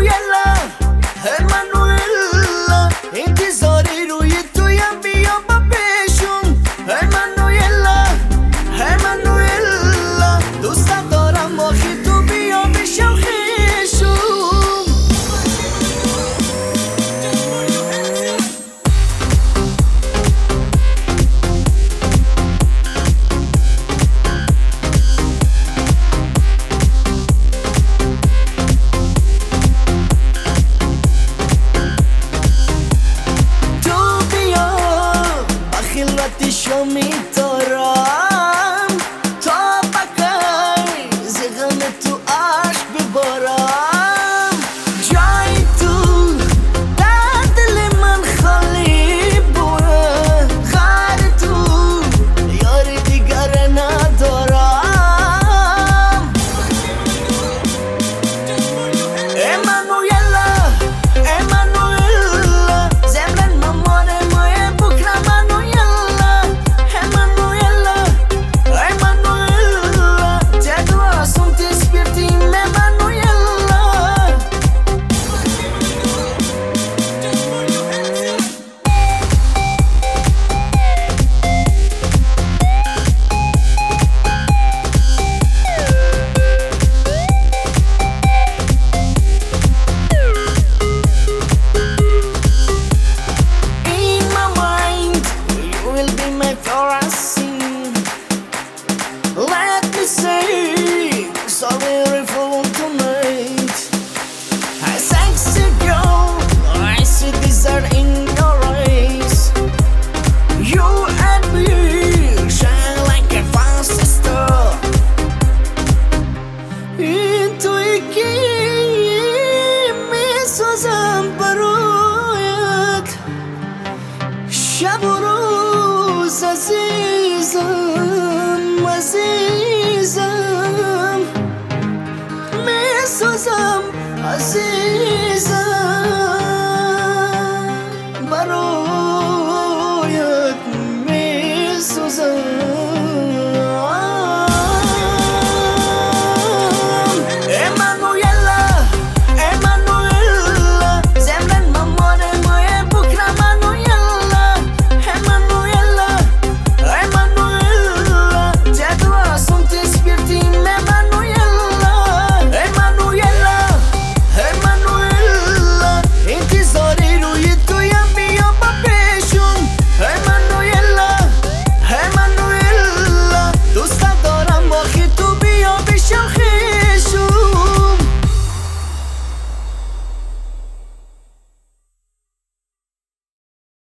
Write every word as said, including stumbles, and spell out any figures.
امانویلا امانویلا انتظاری روی تویم بیا با پیشون امانویلا امانویلا دوست دارم آخی تو بیا بشم خیشون خلوتشو میتارم تا بقای زغم تو عشق ببارم جای تو در دل من خالی بود خیر تو یار دیگر ندارم امانویلا امانویلا زمن مامان مای بکرم Let me say sorry for tonight. I sexy girl, I see desire in your eyes. You and me shine like a fast star. Into a game, so zambaroyat. Shaburuz azizam, azizam. Me sozam, azizam.